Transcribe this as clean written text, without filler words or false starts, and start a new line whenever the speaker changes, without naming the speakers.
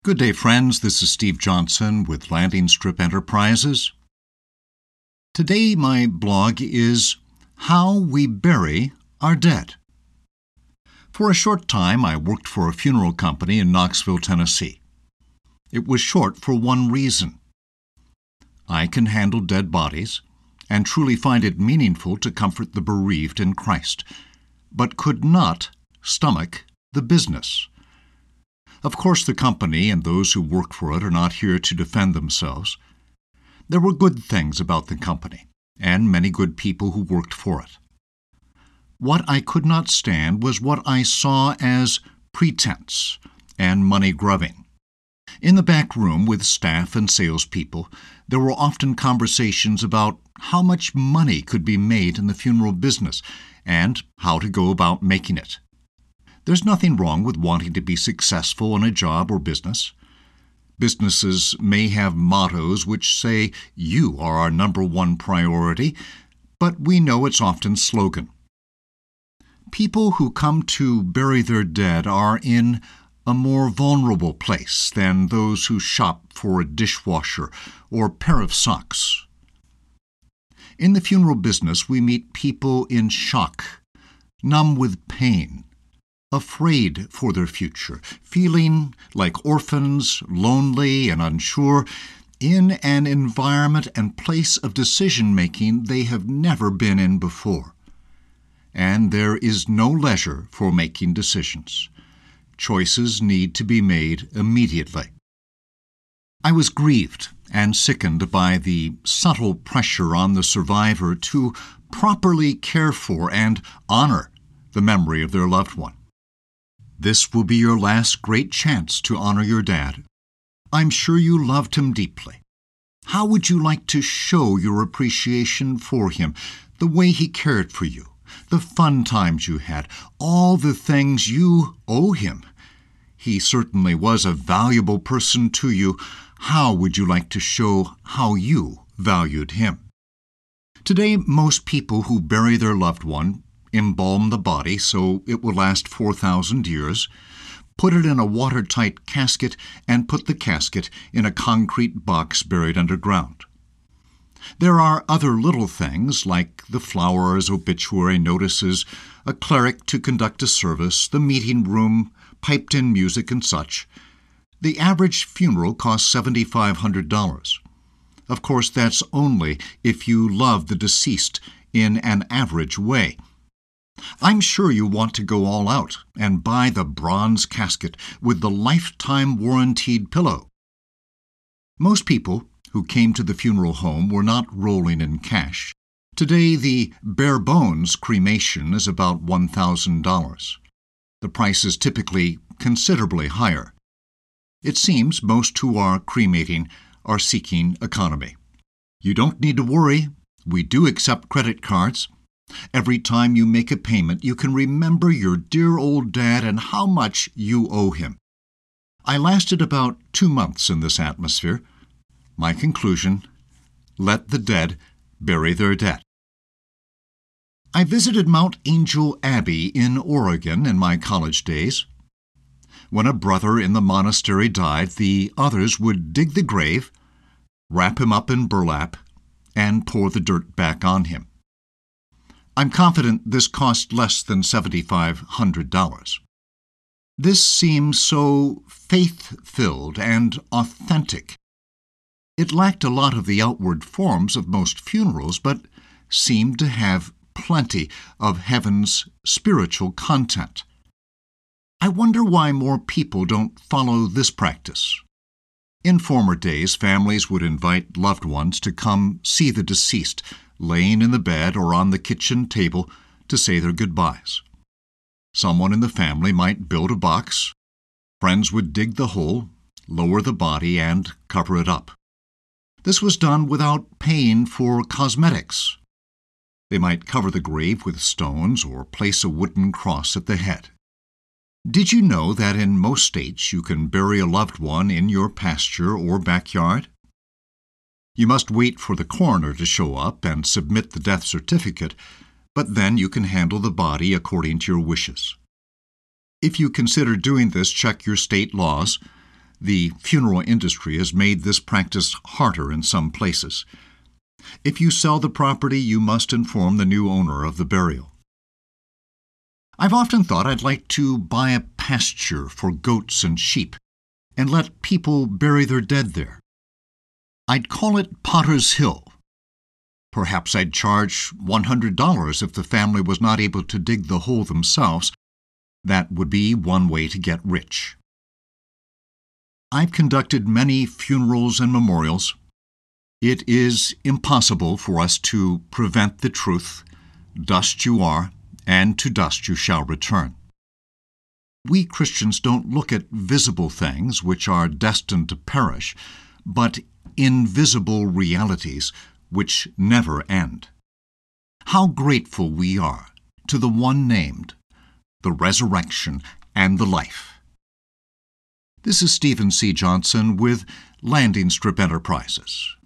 Good day, friends. This is Steve Johnson with Landing Strip Enterprises. Today, my blog is How We Bury Our Dead. For a short time, I worked for a funeral company in Knoxville, Tennessee. It was short for one reason. I can handle dead bodies and truly find it meaningful to comfort the bereaved in Christ, but could not stomach the business. Of course, the company and those who work for it are not here to defend themselves. There were good things about the company, and many good people who worked for it. What I could not stand was what I saw as pretense and money grubbing. In the back room with staff and salespeople, there were often conversations about how much money could be made in the funeral business and how to go about making it. There's nothing wrong with wanting to be successful in a job or business. Businesses may have mottos which say, "You are our number one priority," but we know it's often slogan. People who come to bury their dead are in a more vulnerable place than those who shop for a dishwasher or pair of socks. In the funeral business, we meet people in shock, numb with pain, afraid for their future, feeling like orphans, lonely and unsure, in an environment and place of decision-making they have never been in before. And there is no leisure for making decisions. Choices need to be made immediately. I was grieved and sickened by the subtle pressure on the survivor to properly care for and honor the memory of their loved one. This will be your last great chance to honor your dad. I'm sure you loved him deeply. How would you like to show your appreciation for him, the way he cared for you, the fun times you had, all the things you owe him? He certainly was a valuable person to you. How would you like to show how you valued him? Today, most people who bury their loved one embalm the body so it will last 4,000 years, put it in a watertight casket, and put the casket in a concrete box buried underground. There are other little things like the flowers, obituary notices, a cleric to conduct a service, the meeting room, piped-in music, and such. The average funeral costs $7,500. Of course, that's only if you love the deceased in an average way. I'm sure you want to go all out and buy the bronze casket with the lifetime warranted pillow. Most people who came to the funeral home were not rolling in cash. Today, the bare-bones cremation is about $1,000. The price is typically considerably higher. It seems most who are cremating are seeking economy. You don't need to worry. We do accept credit cards. Every time you make a payment, you can remember your dear old dad and how much you owe him. I lasted about 2 months in this atmosphere. My conclusion: let the dead bury their dead. I visited Mount Angel Abbey in Oregon in my college days. When a brother in the monastery died, the others would dig the grave, wrap him up in burlap, and pour the dirt back on him. I'm confident this cost less than $7,500. This seems so faith-filled and authentic. It lacked a lot of the outward forms of most funerals, but seemed to have plenty of heaven's spiritual content. I wonder why more people don't follow this practice. In former days, families would invite loved ones to come see the deceased, laying in the bed or on the kitchen table to say their goodbyes. Someone in the family might build a box. Friends would dig the hole, lower the body, and cover it up. This was done without paying for cosmetics. They might cover the grave with stones or place a wooden cross at the head. Did you know that in most states you can bury a loved one in your pasture or backyard? You must wait for the coroner to show up and submit the death certificate, but then you can handle the body according to your wishes. If you consider doing this, check your state laws. The funeral industry has made this practice harder in some places. If you sell the property, you must inform the new owner of the burial. I've often thought I'd like to buy a pasture for goats and sheep and let people bury their dead there. I'd call it Potter's Hill. Perhaps I'd charge $100 if the family was not able to dig the hole themselves. That would be one way to get rich. I've conducted many funerals and memorials. It is impossible for us to prevent the truth. Dust you are, and to dust you shall return. We Christians don't look at visible things which are destined to perish, but invisible realities which never end. How grateful we are to the one named, the resurrection and the life. This is Stephen C. Johnson with Landing Strip Enterprises.